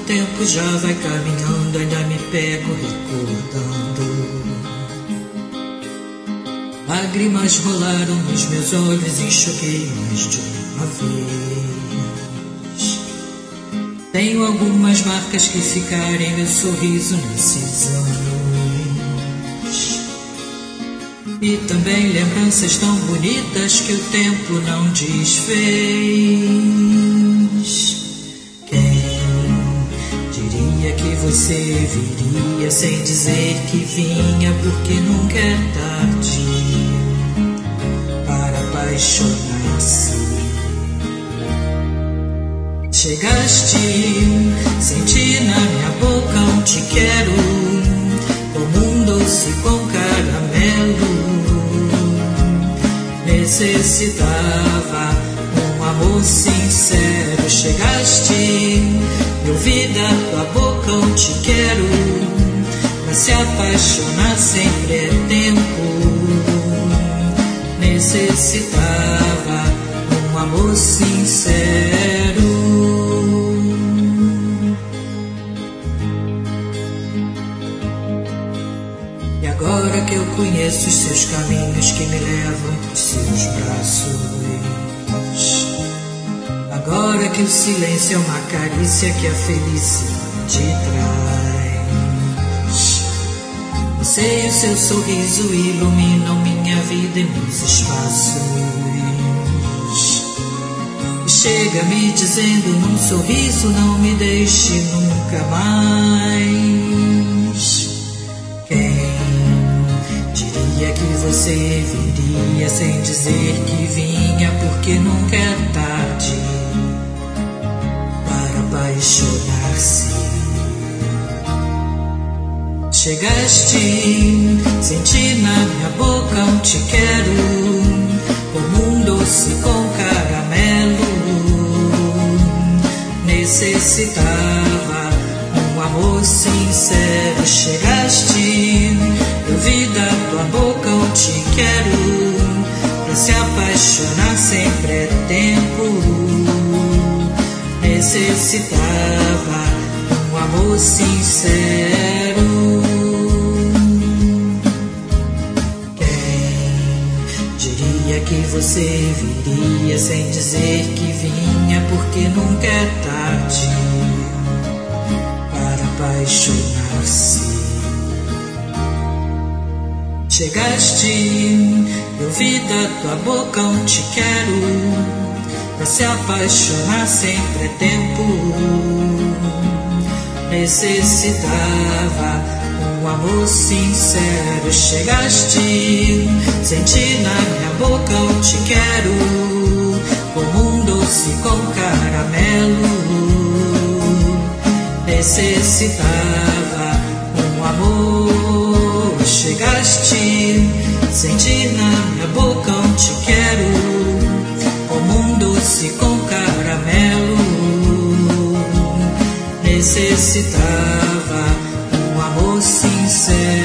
tempo já vai caminhando, ainda me pego recordando. Lágrimas rolaram nos meus olhos e choquei mais de uma vez. Tenho algumas marcas que ficaram em meu sorriso nesses anos, e também lembranças tão bonitas que o tempo não desfez. Quem diria que você viria sem dizer que vinha, porque nunca é tarde para apaixonar-se. Chegaste, senti na minha boca um te quero, como um doce com caramelo. Necessitava um amor sincero. Chegaste, me ouvi da tua boca um te quero, mas se apaixonar sempre é tempo. Necessitava um amor sincero. E agora que eu conheço os seus caminhos que me levam pros seus braços, agora que o silêncio é uma carícia que a felicidade traz, você e o seu sorriso iluminam minha vida e meus espaços. E chega me dizendo num sorriso, não me deixe nunca mais. Quem diria que você viria sem dizer que vinha, porque nunca é tarde para apaixonar-se. Chegaste, senti na minha boca um te quero, como um doce com caramelo. Necessitava um amor sincero. Chegaste, eu vi da tua boca um te quero, pra se apaixonar sempre é tempo. Necessitava um amor sincero. Que você viria sem dizer que vinha, porque nunca é tarde para apaixonar-se. Chegaste, eu vi da tua boca um te quero, pra se apaixonar sempre é tempo. Necessitava um amor sincero. Chegaste, senti na minha boca um te quero, como um doce com caramelo. Necessitava um amor. Chegaste, senti na minha boca um te quero, como um doce com caramelo. Necessitava um amor sincero.